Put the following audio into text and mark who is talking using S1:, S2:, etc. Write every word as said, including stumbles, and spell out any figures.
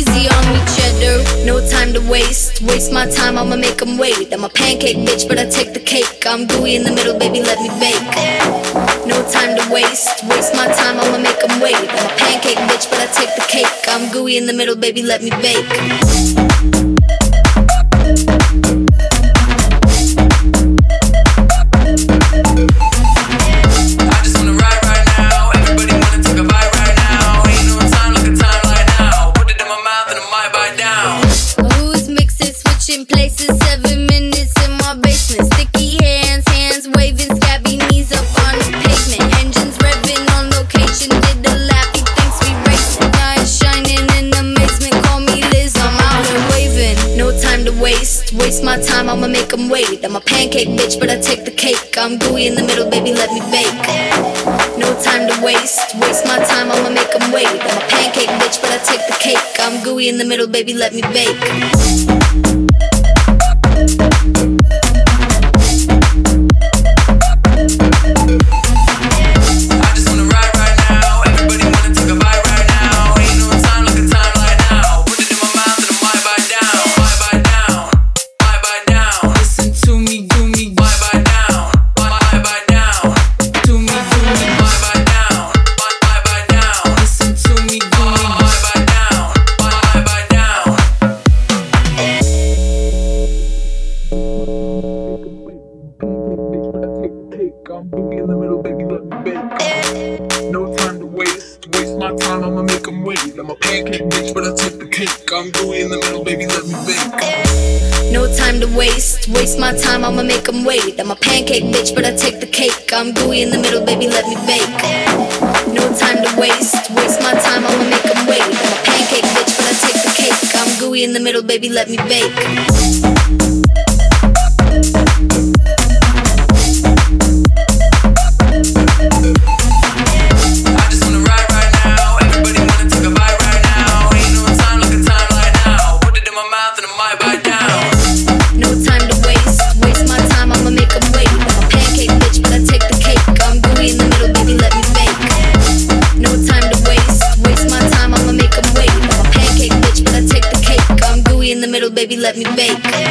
S1: easy on me, cheddar. No time to waste. Waste my time, I'ma make them wait. I'm a pancake bitch, but I take the cake. I'm gooey in the middle, baby, let me bake. No time to waste. Waste my time, I'ma make them wait. I'm a pancake bitch, but I take the cake. I'm gooey in the middle, baby, let me bake. Places, seven minutes in my basement. Sticky hands, hands waving, scabby knees up on the pavement. Engines revving on location, did the lappy, thanks we racing. Eyes shining in amazement, call me Liz, I'm out and waving. No time to waste, waste my time, I'ma make them wait. I'm a pancake bitch, but I take the cake. I'm gooey in the middle, baby, let me bake. No time to waste, waste my time, I'ma make them wait. I'm a pancake bitch, but I take the cake. I'm gooey in the middle, baby, let me bake. I'm gooey in the middle, baby, let me bake. No time to waste, waste my time, I'ma make them wait. I'm a pancake bitch, but I take the cake. I'm gooey in the middle, baby, let me bake. No time to waste, waste my time, I'ma make them wait. I'm a pancake bitch, but I take the cake. I'm gooey in the middle, baby, let me bake. No time to waste, waste my time, I'ma make them wait. I'm a pancake bitch, but I take the cake. I'm gooey in the middle, baby, let me bake. In the middle, baby, let me bake.